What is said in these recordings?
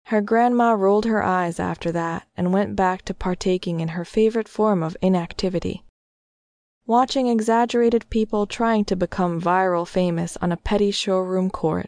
Her grandma rolled her eyes after that and went back to partaking in her favorite form of inactivity, watching exaggerated people trying to become viral famous on a petty showroom court.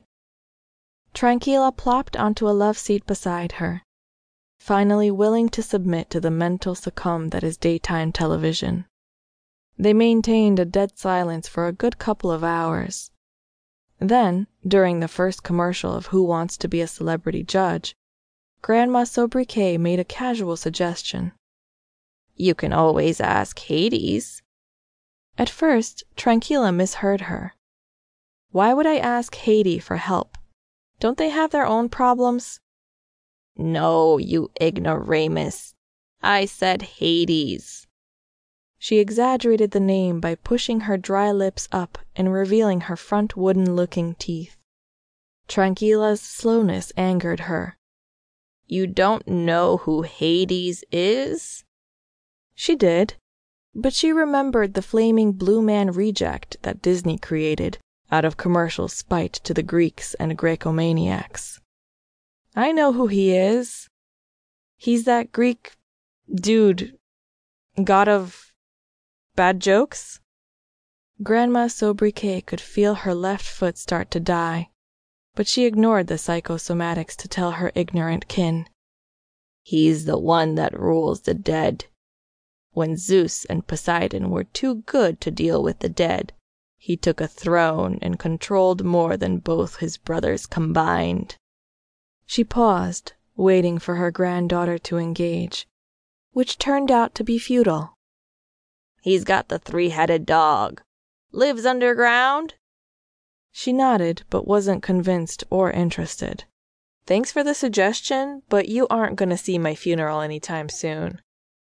Tranquilla plopped onto a love seat beside her, finally willing to submit to the mental succumb that is daytime television. They maintained a dead silence for a good couple of hours. Then, during the first commercial of Who Wants to Be a Celebrity Judge, Grandma Sobriquet made a casual suggestion. "You can always ask Hades." At first, Tranquilla misheard her. Why would I ask Haiti for help? Don't they have their own problems? "No, you ignoramus. I said Hades." She exaggerated the name by pushing her dry lips up and revealing her front wooden-looking teeth. Tranquilla's slowness angered her. "You don't know who Hades is?" She did, but she remembered the flaming blue man reject that Disney created out of commercial spite to the Greeks and Greco-maniacs. "I know who he is. He's that Greek dude, god of bad jokes." Grandma Sobriquet could feel her left foot start to die, but she ignored the psychosomatics to tell her ignorant kin. "He's the one that rules the dead. When Zeus and Poseidon were too good to deal with the dead, he took a throne and controlled more than both his brothers combined." She paused, waiting for her granddaughter to engage, which turned out to be futile. "He's got the three-headed dog. Lives underground?" She nodded, but wasn't convinced or interested. "Thanks for the suggestion, but you aren't going to see my funeral anytime soon."